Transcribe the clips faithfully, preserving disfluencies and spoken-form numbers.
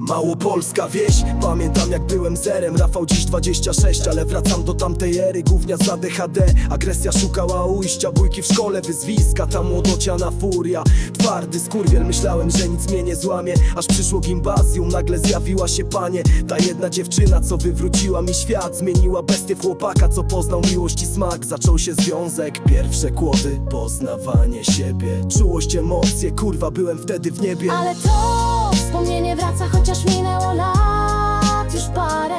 Małopolska wieś, pamiętam jak byłem zerem. Rafał dziś dwadzieścia sześć, ale wracam do tamtej ery. Gówniarz za D H D, agresja szukała ujścia. Bójki w szkole, wyzwiska, ta młodociana furia. Twardy skurwiel, myślałem, że nic mnie nie złamie. Aż przyszło gimbazjum, nagle zjawiła się panie. Ta jedna dziewczyna, co wywróciła mi świat. Zmieniła bestię w chłopaka, co poznał miłość i smak. Zaczął się związek, pierwsze kłody, poznawanie siebie. Czułość, emocje, kurwa, byłem wtedy w niebie. Ale to wspomnienie wraca, chociaż minęło lat już parę.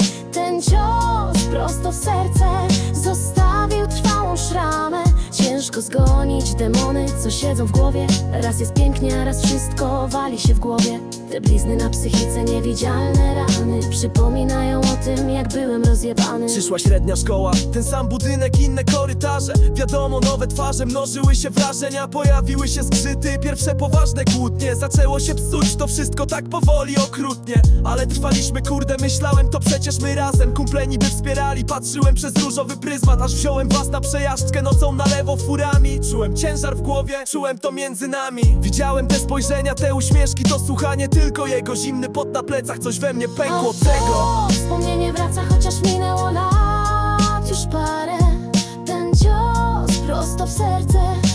Ten cios prosto w serce zostawił trwałą szramę. Ciężko zgonić demony, co siedzą w głowie. Raz jest pięknie, a raz wszystko wali się w głowie. Te blizny na psychice, niewidzialne rany przypominają o tym, jak byłem rozjebany. Przyszła średnia szkoła, ten sam budynek, inne korytarze. Wiadomo, nowe twarze, mnożyły się wrażenia. Pojawiły się zgrzyty, pierwsze poważne kłótnie. Zaczęło się psuć to wszystko tak powoli, okrutnie. Ale trwaliśmy, kurde, myślałem, to przecież my razem. Kumple niby wspierali, patrzyłem przez różowy pryzmat. Aż wziąłem was na przejażdżkę nocą na lewo furami. Czułem ciężar w głowie, czułem to między nami. Widziałem te spojrzenia, te uśmieszki, to słuchanie tylko jego. Zimny pot na plecach, coś we mnie pękło od tego. Wspomnienie wraca, chociaż minęło lat już parę. Ten cios prosto w serce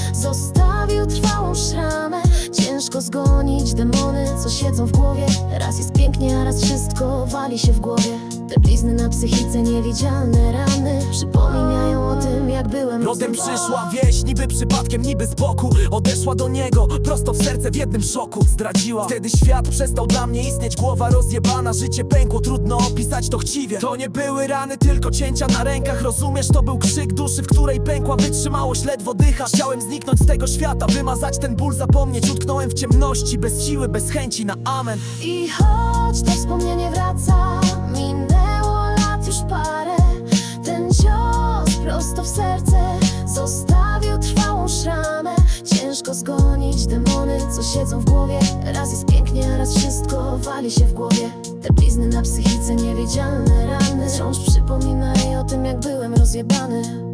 zostawił trwałą szramę. Ciężko zgonić demony, co siedzą w głowie. Raz jest pięknie, a raz wszystko wali się w głowie. Te blizny na psychice, niewidzialne rany przypominają o tym, jak byłem Rodem przyszła wieś, niby przypadkiem, niby z boku. Odeszła do niego, prosto w serce, w jednym szoku. Zdradziła, wtedy świat przestał dla mnie istnieć. Głowa rozjebana, życie pękło, trudno opisać to chciwie. To nie były rany, tylko cięcia na rękach. Rozumiesz, to był krzyk duszy, w której pękła wytrzymałość, ledwo dychasz. Chciałem zniknąć z tego świata, wymazać ten ból, zapomnieć. Utknąłem w ciemności, bez siły, bez chęci na amen. I choć to wspomnienie wraca, minęło lat już parę. Ten cios prosto w serce zostawił trwałą szramę. Ciężko zgonić demony, co siedzą w głowie. Raz jest pięknie, a raz wszystko wali się w głowie. Te blizny na psychice, niewidzialne rany wciąż przypominają o tym, jak byłem rozjebany.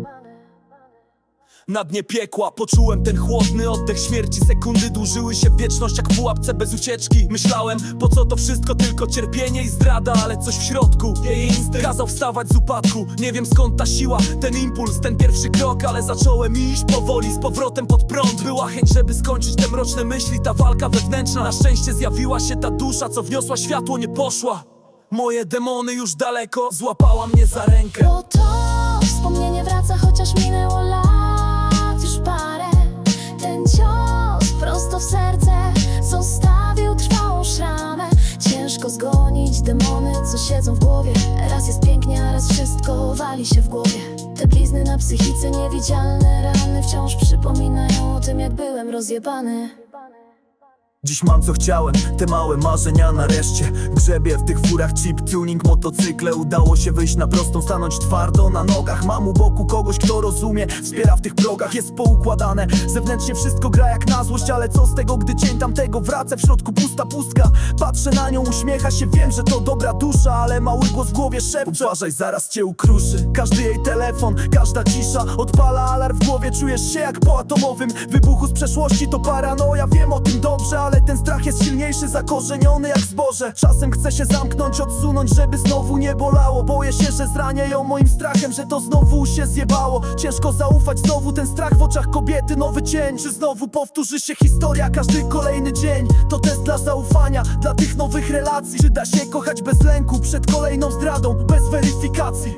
Na dnie piekła poczułem ten chłodny oddech śmierci. Sekundy dłużyły się w wieczność jak w pułapce bez ucieczki. Myślałem, po co to wszystko, tylko cierpienie i zdrada. Ale coś w środku, jej instynkt kazał wstawać z upadku. Nie wiem skąd ta siła, ten impuls, ten pierwszy krok. Ale zacząłem iść powoli, z powrotem pod prąd. Była chęć, żeby skończyć te mroczne myśli, ta walka wewnętrzna. Na szczęście zjawiła się ta dusza, co wniosła światło, nie poszła. Moje demony już daleko, złapała mnie za rękę. Bo to wspomnienie wraca, chociaż minęło lat już parę. Ten cios prosto w serce zostawił trwałą szramę. Ciężko zgonić demony, co siedzą w głowie. Raz jest pięknie, a raz wszystko wali się w głowie. Te blizny na psychice, niewidzialne rany wciąż przypominają o tym, jak byłem rozjebany. Dziś mam co chciałem, te małe marzenia nareszcie. Grzebie w tych furach, chip tuning, motocykle. Udało się wyjść na prostą, stanąć twardo na nogach. Mam u boku kogoś, kto rozumie, wspiera w tych progach. Jest poukładane, zewnętrznie wszystko gra jak na złość. Ale co z tego, gdy cień tamtego wraca, w środku pusta pustka. Patrzę na nią, uśmiecha się, wiem, że to dobra dusza. Ale mały głos w głowie szepcze: uważaj, zaraz cię ukruszy. Każdy jej telefon, każda cisza odpala alarm w głowie. Czujesz się jak po atomowym wybuchu z przeszłości. To paranoja, wiem o tym dobrze, ale ten strach jest silniejszy, zakorzeniony jak zboże. Czasem chcę się zamknąć, odsunąć, żeby znowu nie bolało. Boję się, że zranię ją moim strachem, że to znowu się zjebało. Ciężko zaufać, znowu ten strach w oczach kobiety, nowy cień. Czy znowu powtórzy się historia, każdy kolejny dzień to test dla zaufania, dla tych nowych relacji. Czy da się kochać bez lęku przed kolejną zdradą, bez weryfikacji?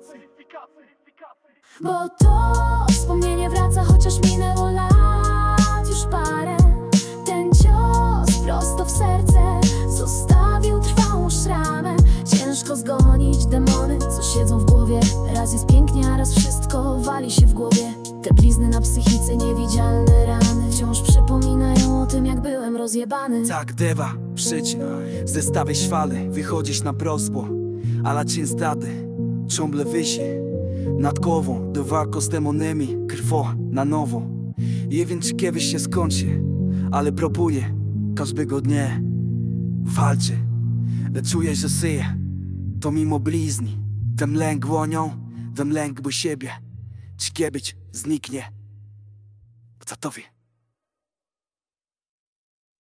Bo to wspomnienie wraca, chociaż minęło lat już parę. Ten cios prosto w serce zostawił trwałą szramę. Ciężko zgonić demony, co siedzą w głowie. Raz jest pięknie, a raz wszystko wali się w głowie. Te blizny na psychice, niewidzialne rany wciąż przypominają o tym, jak byłem rozjebany. Tak, дева, przyjdź, zestawię świale, wychodzisz na prosto. Ale cię zdrady, ciągle wisi nad głową, do walki z demonami, krwo na nowo. Nie wiem, czy kiedyś się skończy, ale próbuję każdego dnia walczy. Lecz czuję, że żyję, to mimo bliźni. Ten lęk łonią, ten lęk bo siebie. Czy kiedyś zniknie? Gotowi.